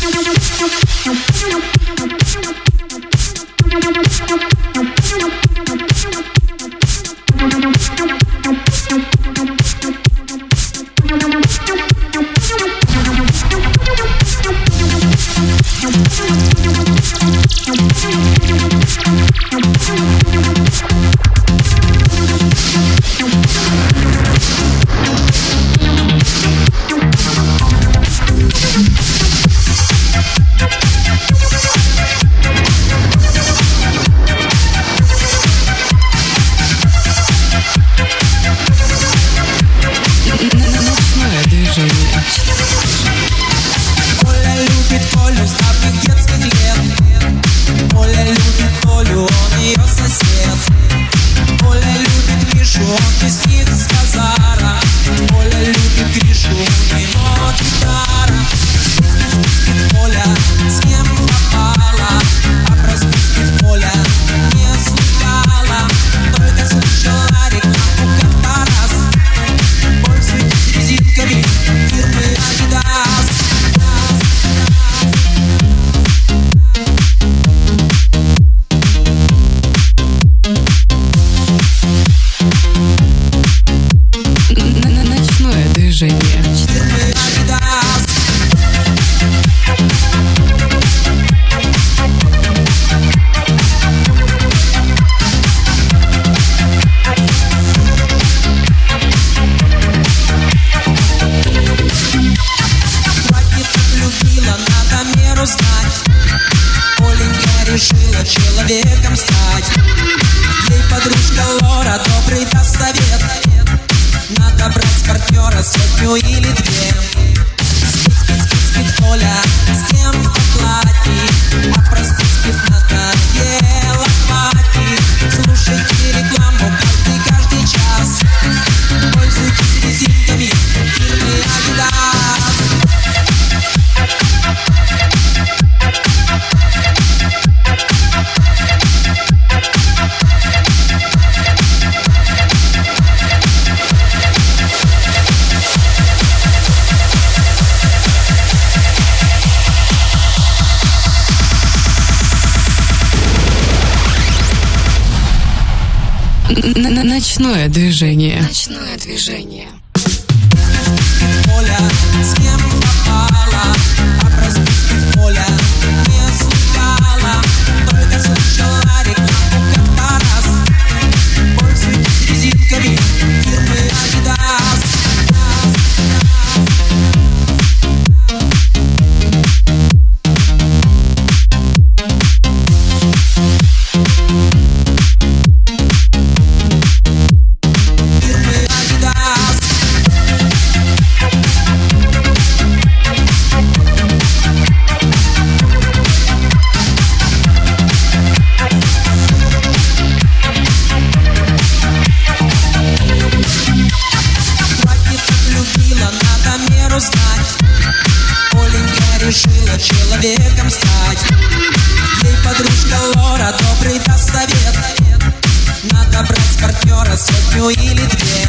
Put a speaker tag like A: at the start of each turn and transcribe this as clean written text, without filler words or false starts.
A: решила человеком стать. Ей подружка Лора добрый даст совет: надо брать с партнера сотню или две. Спит Оля с кем оплатит, а проспит надоело хватит. Слушайте рекламу каждый час, пользуйтесь резинками фирмы Adidas.
B: Ночное движение.
C: Ночное движение.
A: Оля с кем попала, а проспит Оля не слыхала, только слышала рекламу как-то раз. Пользуйтесь резинками фирмы Adidas. Оленька решила человеком стать. Ей подружка Лора добрый даст совет: надо брать с партнера сотню или две.